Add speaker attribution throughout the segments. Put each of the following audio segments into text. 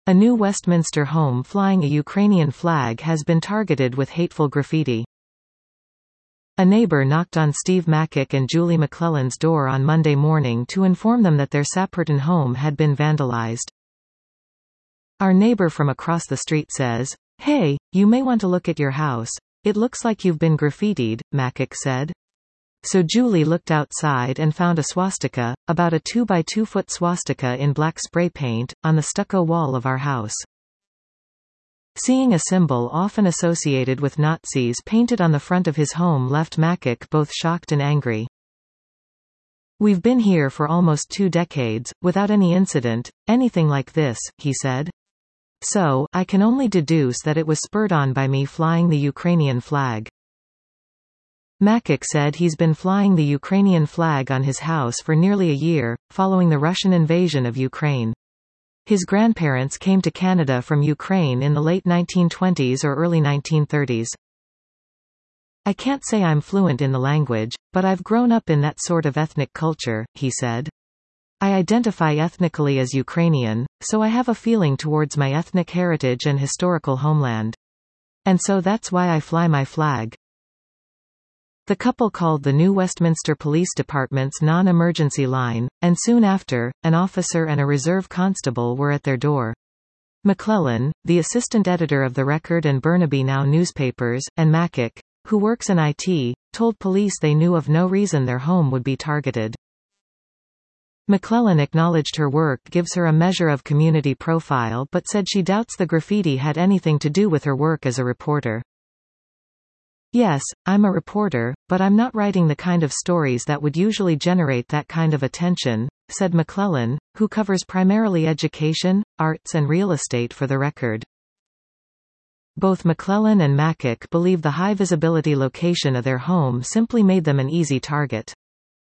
Speaker 1: A new Westminster home flying a Ukrainian flag has been targeted with hateful graffiti. A neighbor knocked on Steve Mackik and Julie McClellan's door on Monday morning to inform them that their Sapperton home had been vandalized. Our neighbor from across the street says, "Hey, you may want to look at your house. It looks like you've been graffitied," Mackik said. So Julie looked outside and found a swastika, about a 2 by 2 foot swastika in black spray paint, on the stucco wall of our house. Seeing a symbol often associated with Nazis painted on the front of his home left Mackik both shocked and angry. "We've been here for almost 2 decades, without any incident, anything like this," he said. "So, I can only deduce that it was spurred on by me flying the Ukrainian flag." Mackik said he's been flying the Ukrainian flag on his house for nearly a year, following the Russian invasion of Ukraine. His grandparents came to Canada from Ukraine in the late 1920s or early 1930s. "I can't say I'm fluent in the language, but I've grown up in that sort of ethnic culture," he said. "I identify ethnically as Ukrainian, so I have a feeling towards my ethnic heritage and historical homeland. And so that's why I fly my flag." The couple called the new Westminster Police Department's non-emergency line, and soon after, an officer and a reserve constable were at their door. McClellan, the assistant editor of the Record and Burnaby Now newspapers, and Mackik, who works in IT, told police they knew of no reason their home would be targeted. McClellan acknowledged her work gives her a measure of community profile but said she doubts the graffiti had anything to do with her work as a reporter. "Yes, I'm a reporter, but I'm not writing the kind of stories that would usually generate that kind of attention," said McClellan, who covers primarily education, arts and real estate for the Record. Both McClellan and Mackik believe the high visibility location of their home simply made them an easy target.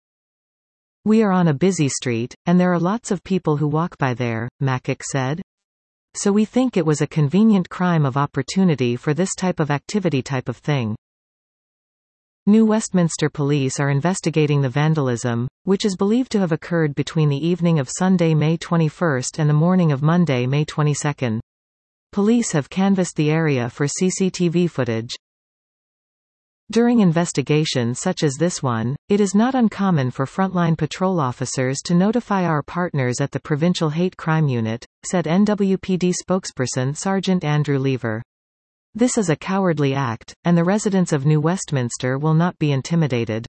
Speaker 1: "We are on a busy street, and there are lots of people who walk by there," Mackik said. "So we think it was a convenient crime of opportunity for this type of activity type of thing." New Westminster police are investigating the vandalism, which is believed to have occurred between the evening of Sunday, May 21 and the morning of Monday, May 22. Police have canvassed the area for CCTV footage. During investigations such as this one, it is not uncommon for frontline patrol officers to notify our partners at the Provincial Hate Crime Unit, said NWPD spokesperson Sergeant Andrew Lever. "This is a cowardly act, and the residents of New Westminster will not be intimidated."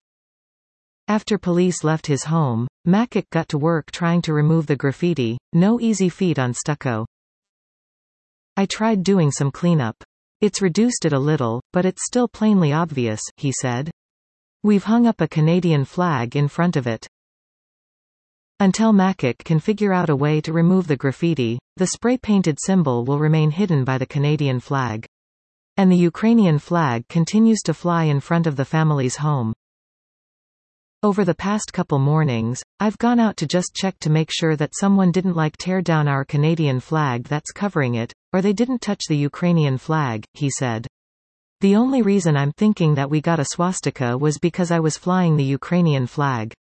Speaker 1: After police left his home, Mackik got to work trying to remove the graffiti, no easy feat on stucco. "I tried doing some cleanup. It's reduced it a little, but it's still plainly obvious," he said. "We've hung up a Canadian flag in front of it." Until Mackik can figure out a way to remove the graffiti, the spray-painted symbol will remain hidden by the Canadian flag. And the Ukrainian flag continues to fly in front of the family's home. "Over the past couple mornings, I've gone out to just check to make sure that someone didn't tear down our Canadian flag that's covering it, or they didn't touch the Ukrainian flag," he said. "The only reason I'm thinking that we got a swastika was because I was flying the Ukrainian flag."